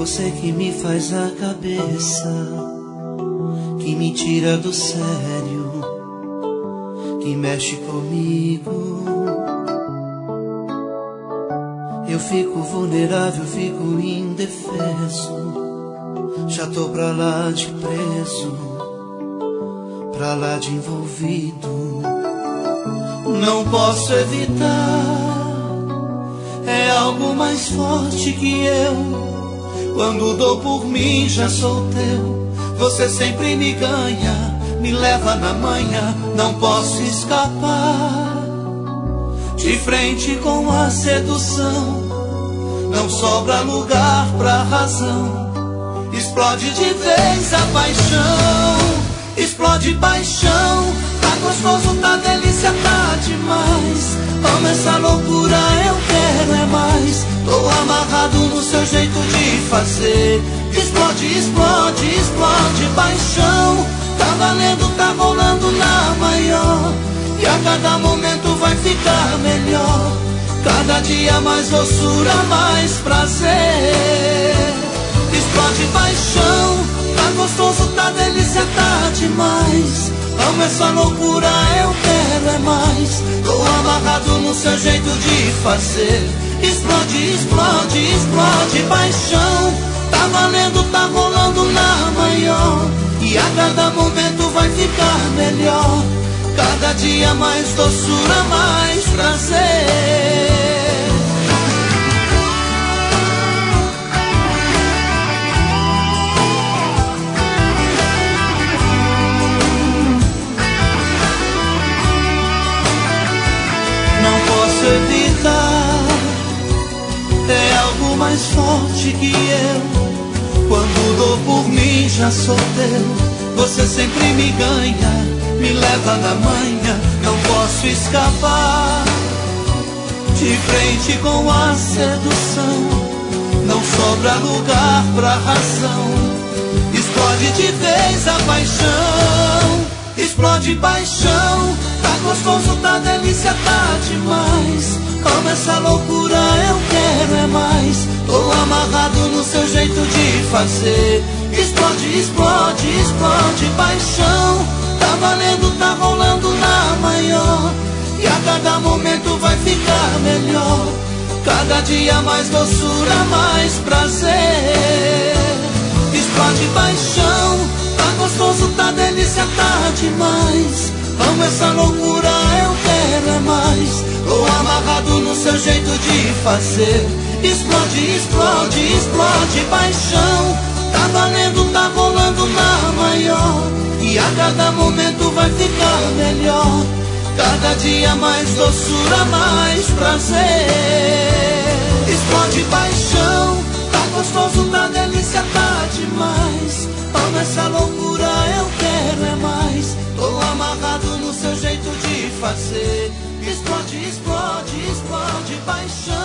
você que me faz a cabeça, que me tira do sério, que mexe comigo. Eu fico vulnerável, fico indefeso. Já tô pra lá de preso, pra lá de envolvido. Não posso evitar, é algo mais forte que eu. Quando dou por mim já sou teu. Você sempre me ganha, me leva na manha. Não posso escapar, de frente com a sedução. Não sobra lugar pra razão. Explode de vez a paixão, explode paixão. Tá gostoso, tá delícia, tá demais. Amo essa loucura, eu quero é mais. Tô amarrado no seu jeito de fazer. Explode, explode, explode paixão. Tá valendo, tá rolando na maior. E a cada momento vai ficar melhor. Cada dia mais doçura, mais prazer. Explode paixão, tá gostoso, tá delícia, tá demais. Amo essa loucura, eu quero é mais. Tô amarrado no seu jeito de fazer. Explode, explode, explode paixão. Tá valendo, tá rolando na maior. E a cada momento vai ficar melhor. Cada dia mais doçura, mais prazer. Evitar, é algo mais forte que eu. Quando dou por mim já sou teu. Você sempre me ganha, me leva na manha. Não posso escapar, de frente com a sedução. Não sobra lugar pra razão. Explode de vez a paixão, explode paixão. Tá gostoso, tá delícia, tá demais. Amo essa loucura, eu quero é mais. Tô amarrado no seu jeito de fazer. Explode, explode, explode paixão. Tá valendo, tá rolando na maior. E a cada momento vai ficar melhor. Cada dia mais doçura, mais prazer. Explode paixão. Tá gostoso, tá delícia, tá demais. Amo essa loucura, eu quero é mais. Tô amarrado no seu jeito de fazer. Explode, explode, explode paixão. Tá valendo, tá rolando na maior. E a cada momento vai ficar melhor. Cada dia mais doçura, mais prazer. Explode paixão. Tá gostoso, tá delícia, tá demais. Amo essa loucura, eu quero é mais. Tô amarrado no seu jeito de fazer. Explode, explode, explode paixão.